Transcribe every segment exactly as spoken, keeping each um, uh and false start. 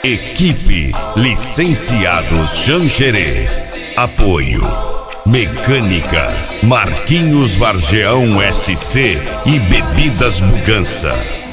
Equipe Licenciados Xanxerê. Apoio Mecânica Marquinhos Vargeão S C e Bebidas Bugança.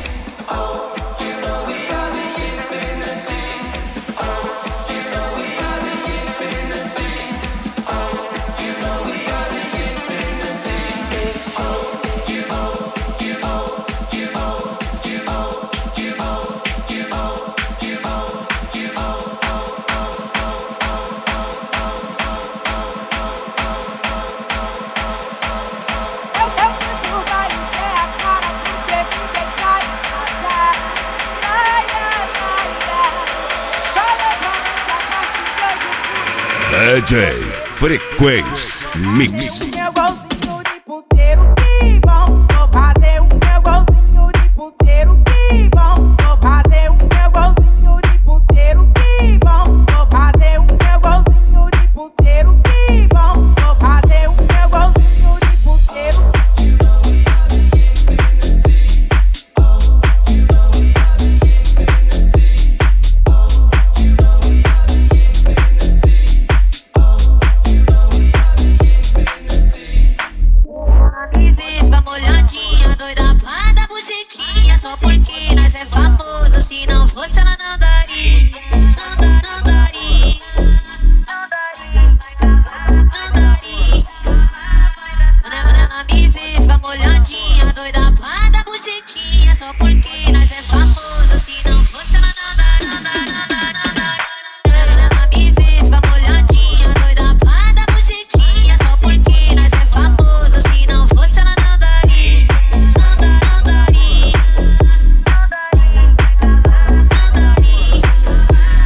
D J Frequência Mix. Meu golzinho de puteiro, que bom. Vou fazer o meu golzinho de puteiro, que bom. Vou fazer o meu golzinho de puteiro, que bom. Vou fazer o meu golzinho de puteiro, que bom. Vou fazer o meu golzinho de puteiro. Só porque nós é famoso, se não fosse ela não daria, não, da, não daria, não daria, não daria. Quando ela me vê, fica molhadinha, doida pra dar bucetinha, só porque nós